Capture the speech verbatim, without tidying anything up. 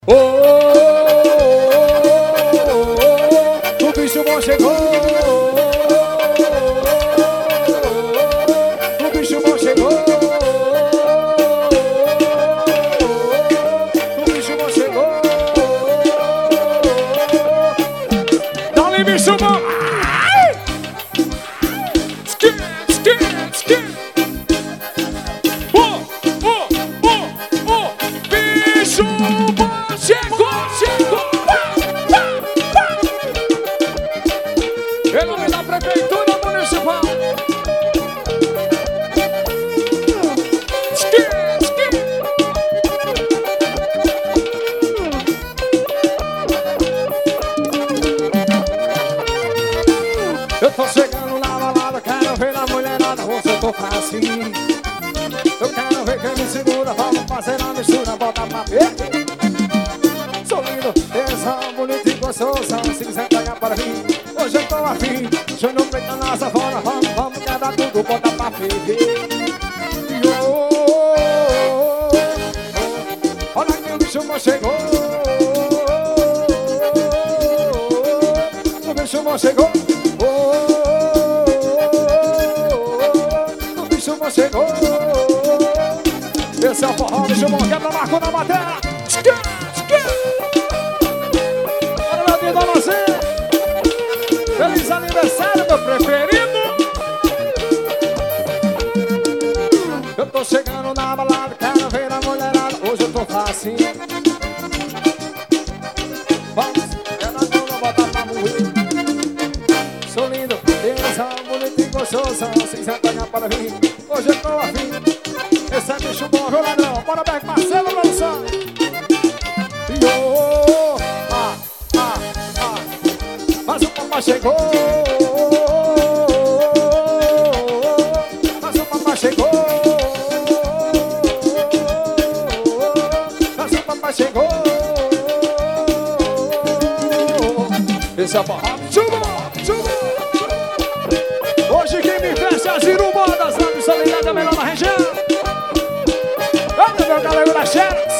Oh, oh, oh, oh, o bicho bom chegou. O bicho bom chegou. O bicho bom chegou. Dá-lhe bicho bom. Skin, skin, skin. Oh, oh, oh, oh, bicho bom. Chegou, chegou, pá, pá, pá. Em nome da Prefeitura Municipal. Skin, skin. Eu tô chegando na balada, quero ver a mulherada, você tocar assim. Eu quero ver quem me segura, vamos fazer a mistura, bota pra ver. Sou lindo, tesão, bonito e gostoso. Se quiser pegar para mim, hoje eu tô afim. Joio no peito na savana, vamos, vamos quebrar tudo, bota pra ferver. Oh, oh, oh, oh. Olha que o bicho bom chegou. O bicho bom chegou. Oh, oh, oh. O bicho bom chegou. Esse é o forró, bicho bom, quebra o marco na matéria. Feliz aniversário, meu preferido. Eu tô chegando na balada, quero ver a mulherada. Hoje eu tô fácil. Vamos, quero a mão, botar pra moer. Sou lindo, beleza, bonito e gostoso. Se quiser pegar para mim, hoje eu tô afim. Esse é bicho bom, viu, ladrão? Bora ver, Marcelo, produção. Oh, ah, ah, ah. Mas o papai chegou. Mas o papai chegou. Mas o papai chegou. Esse é o forró. Chuva, chuva. Hoje quem me veste é as irumodas lá do Solidário, melhor na região. Olha meu galego da Xera.